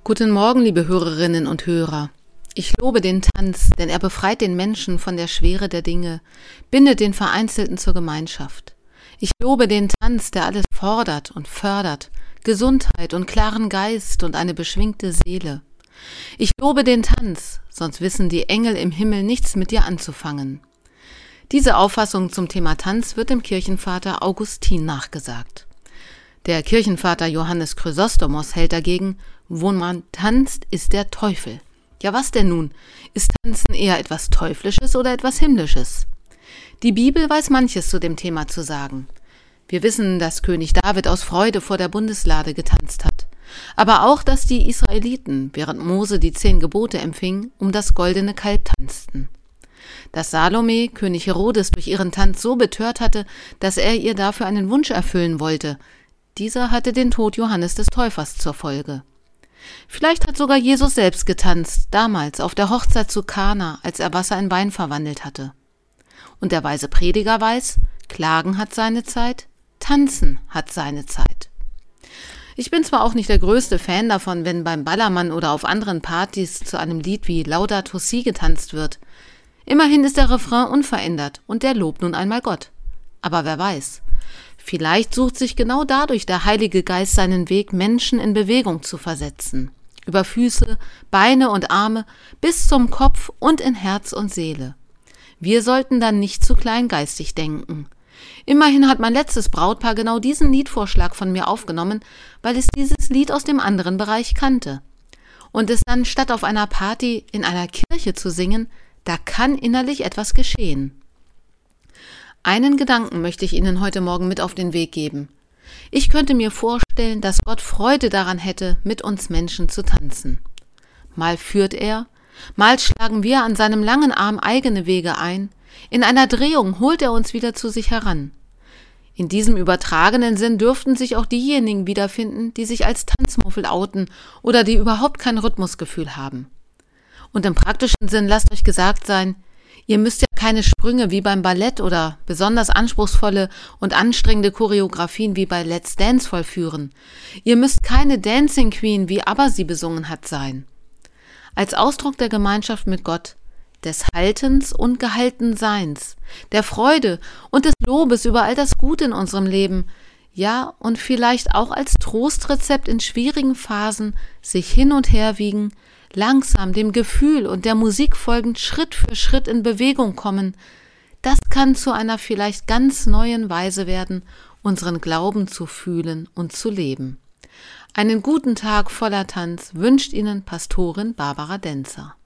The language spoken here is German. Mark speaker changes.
Speaker 1: Guten Morgen, liebe Hörerinnen und Hörer. Ich lobe den Tanz, denn er befreit den Menschen von der Schwere der Dinge, bindet den Vereinzelten zur Gemeinschaft. Ich lobe den Tanz, der alles fordert und fördert, Gesundheit und klaren Geist und eine beschwingte Seele. Ich lobe den Tanz, sonst wissen die Engel im Himmel nichts mit dir anzufangen. Diese Auffassung zum Thema Tanz wird dem Kirchenvater Augustin nachgesagt. Der Kirchenvater Johannes Chrysostomos hält dagegen: Wo man tanzt, ist der Teufel. Ja, was denn nun? Ist Tanzen eher etwas Teuflisches oder etwas Himmlisches? Die Bibel weiß manches zu dem Thema zu sagen. Wir wissen, dass König David aus Freude vor der Bundeslade getanzt hat. Aber auch, dass die Israeliten, während Mose die 10 Gebote empfing, um das goldene Kalb tanzten. Dass Salome König Herodes durch ihren Tanz so betört hatte, dass er ihr dafür einen Wunsch erfüllen wollte. Dieser hatte den Tod Johannes des Täufers zur Folge. Vielleicht hat sogar Jesus selbst getanzt, damals auf der Hochzeit zu Kana, als er Wasser in Wein verwandelt hatte. Und der weise Prediger weiß, Klagen hat seine Zeit, Tanzen hat seine Zeit. Ich bin zwar auch nicht der größte Fan davon, wenn beim Ballermann oder auf anderen Partys zu einem Lied wie Laudato Si getanzt wird. Immerhin ist der Refrain unverändert und der lobt nun einmal Gott. Aber wer weiß, vielleicht sucht sich genau dadurch der Heilige Geist seinen Weg, Menschen in Bewegung zu versetzen. Über Füße, Beine und Arme bis zum Kopf und in Herz und Seele. Wir sollten dann nicht zu kleingeistig denken. Immerhin hat mein letztes Brautpaar genau diesen Liedvorschlag von mir aufgenommen, weil es dieses Lied aus dem anderen Bereich kannte. Und es dann statt auf einer Party in einer Kirche zu singen, da kann innerlich etwas geschehen. Einen Gedanken möchte ich Ihnen heute Morgen mit auf den Weg geben. Ich könnte mir vorstellen, dass Gott Freude daran hätte, mit uns Menschen zu tanzen. Mal führt er, mal schlagen wir an seinem langen Arm eigene Wege ein, in einer Drehung holt er uns wieder zu sich heran. In diesem übertragenen Sinn dürften sich auch diejenigen wiederfinden, die sich als Tanzmuffel outen oder die überhaupt kein Rhythmusgefühl haben. Und im praktischen Sinn lasst euch gesagt sein, ihr müsst ja keine Sprünge wie beim Ballett oder besonders anspruchsvolle und anstrengende Choreografien wie bei Let's Dance vollführen. Ihr müsst keine Dancing Queen, wie ABBA sie besungen hat, sein. Als Ausdruck der Gemeinschaft mit Gott, des Haltens und Gehaltenseins, der Freude und des Lobes über all das Gute in unserem Leben, ja, und vielleicht auch als Trostrezept in schwierigen Phasen sich hin und her wiegen, langsam dem Gefühl und der Musik folgend Schritt für Schritt in Bewegung kommen, das kann zu einer vielleicht ganz neuen Weise werden, unseren Glauben zu fühlen und zu leben. Einen guten Tag voller Tanz wünscht Ihnen Pastorin Barbara Denzer.